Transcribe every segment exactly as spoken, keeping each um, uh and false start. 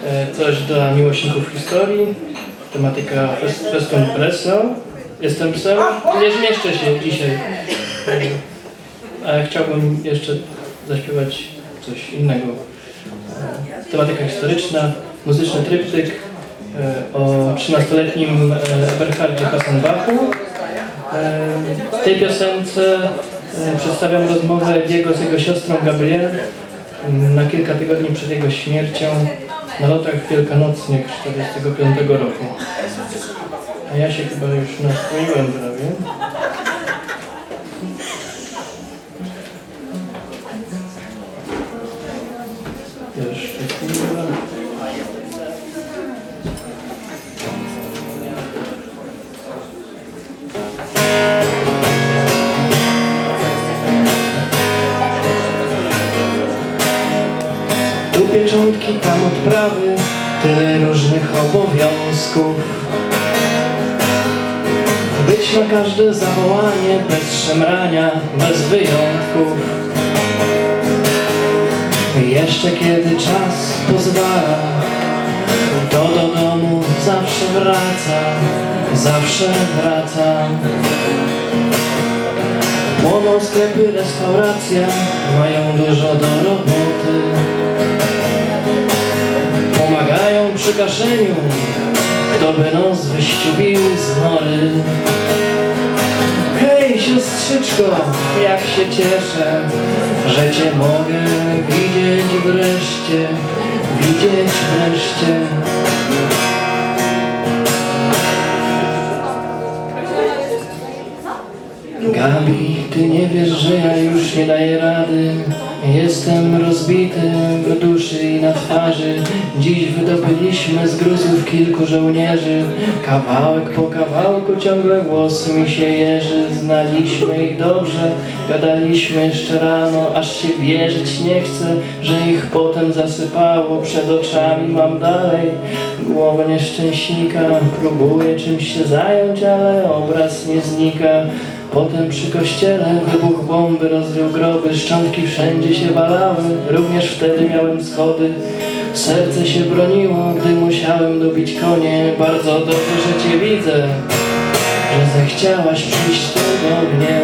coś dla miłośników historii, tematyka Festum Presso. Jestem psem, nie zmieszczę się dzisiaj, ale chciałbym jeszcze zaśpiewać coś innego. Tematyka historyczna, muzyczny tryptyk o trzynastoletnim Eberhardzie Hassenbachu. W tej piosence przedstawiam rozmowę Diego z jego siostrą Gabrielle na kilka tygodni przed jego śmiercią na lotach wielkanocnych czterdziestego piątego roku. A ja się chyba już nastroiłem prawie. Jeszcze chwilę. Tu pieczątki, tam odprawy, tyle różnych obowiązków. Być na każde zawołanie, bez szemrania, bez wyjątków. Jeszcze kiedy czas pozwala, to do domu zawsze wracam, zawsze wracam. Płoną sklepy, restauracje, mają dużo do roboty. Pomagają przy gaszeniu, kto by nos wyściubił z nory. Hej siostrzyczko, jak się cieszę, że cię mogę widzieć wreszcie, widzieć wreszcie. Gabi, ty nie wiesz, że ja już nie daję rady. Jestem rozbity w duszy i na twarzy. Dziś wydobyliśmy z gruzów kilku żołnierzy. Kawałek po kawałku ciągle głos mi się jeży. Znaliśmy ich dobrze, gadaliśmy jeszcze rano, aż się wierzyć nie chcę, że ich potem zasypało. Przed oczami mam dalej głowę nieszczęśnika. Próbuję czymś się zająć, ale obraz nie znika. Potem przy kościele wybuch bomby rozrył groby, szczątki wszędzie się walały, również wtedy miałem schody. Serce się broniło, gdy musiałem dobić konie. Bardzo dobrze, że cię widzę, że zechciałaś przyjść tu do mnie.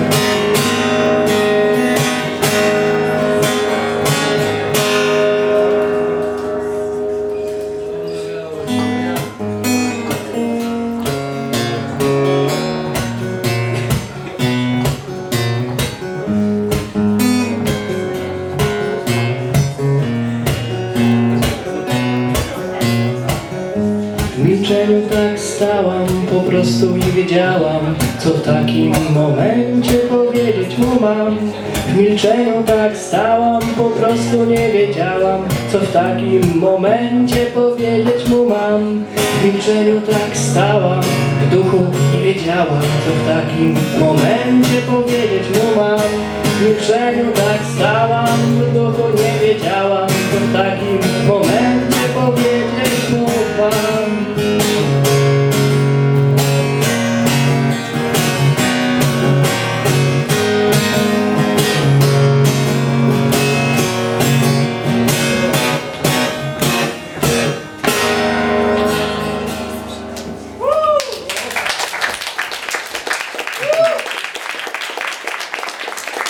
W milczeniu tak stałam, po prostu nie wiedziałam, co w takim momencie powiedzieć mu mam. W milczeniu tak stałam, po prostu nie wiedziałam, co w takim momencie powiedzieć mu mam. W milczeniu tak stałam, w duchu nie wiedziałam, co w takim momencie powiedzieć mu mam. W milczeniu tak stałam, w duchu nie wiedziałam, co w takim